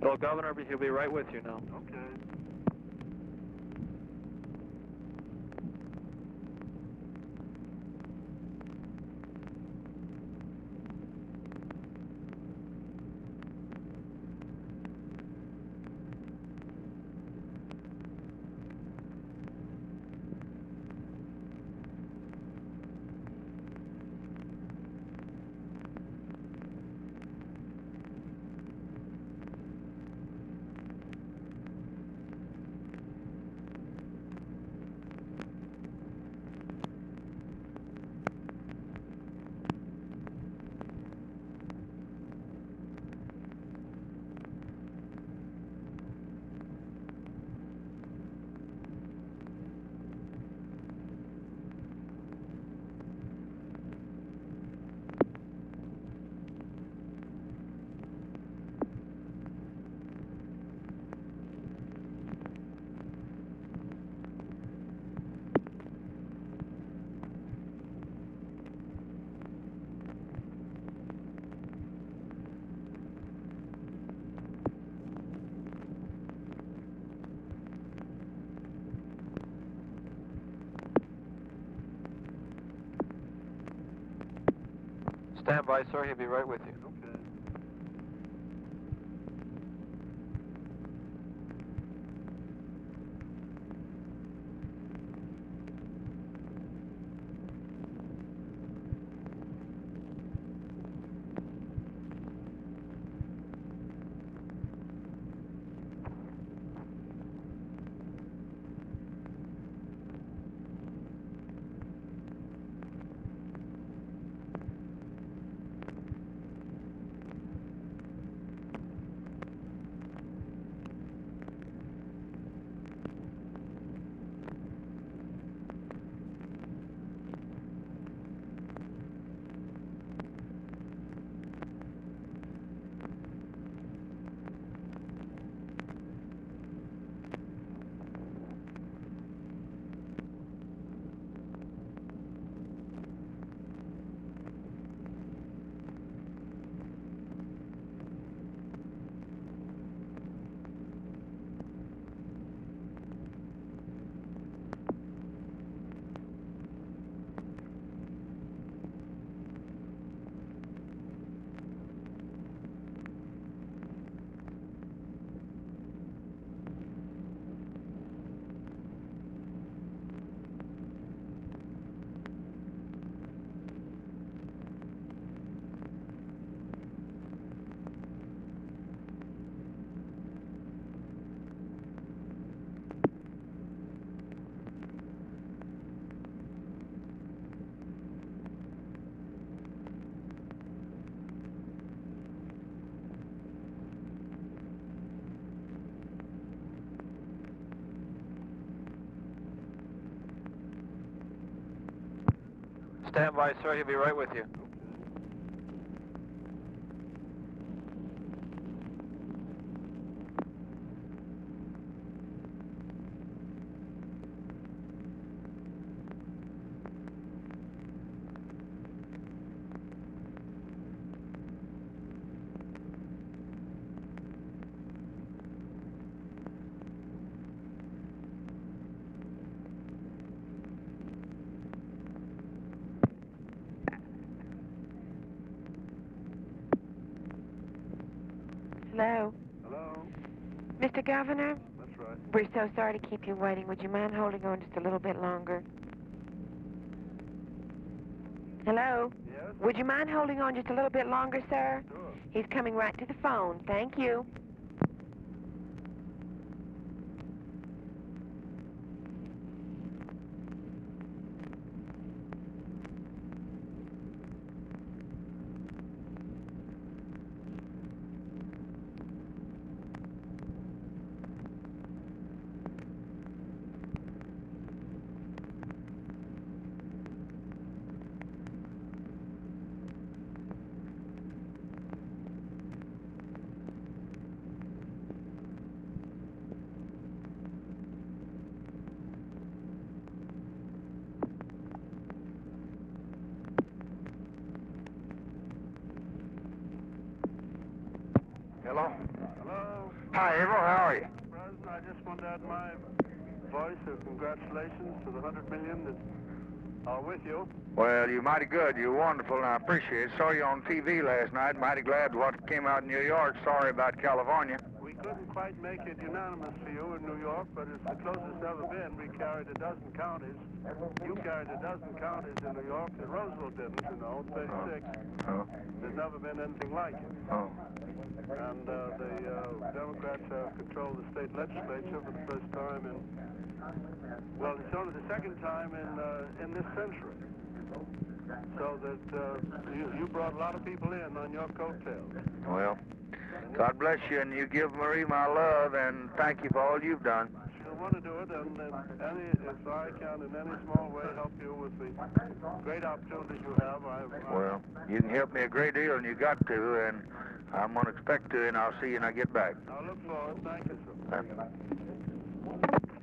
Well, Governor, he'll be right with you now. Okay. Stand by, sir. He'll be right with you. Okay. Stand by, sir. He'll be right with you. Hello? Hello? Mr. Governor? That's right. We're so sorry to keep you waiting. Would you mind holding on just a little bit longer? Hello? Yes? Would you mind holding on just a little bit longer, sir? Sure. He's coming right to the phone. Thank you. Hello? Hello? Hi, Abel. How are you? President, I just want to add my voice of congratulations to the 100 million that are with you. Well, you're mighty good. You're wonderful, and I appreciate it. Saw you on TV last night. Mighty glad what came out in New York. Sorry about California. We couldn't quite make it unanimous for you in New York, but it's the closest ever been. We carried a dozen counties. You carried a dozen counties in New York that Roosevelt didn't, 36. Oh. There's never been anything like it. Oh. And the Democrats have controlled the state legislature for the first time in, well, it's only the second time in this century. So that you brought a lot of people in on your coattails. Well, God bless you, and you give Marie my love, and thank you for all you've done. She'll want to do it, and if I can in any small way help you with the great opportunities you have, Well, you can help me a great deal, and you got to, and I'm going to expect to, and I'll see you when I get back. I'll look forward. Thank you, sir.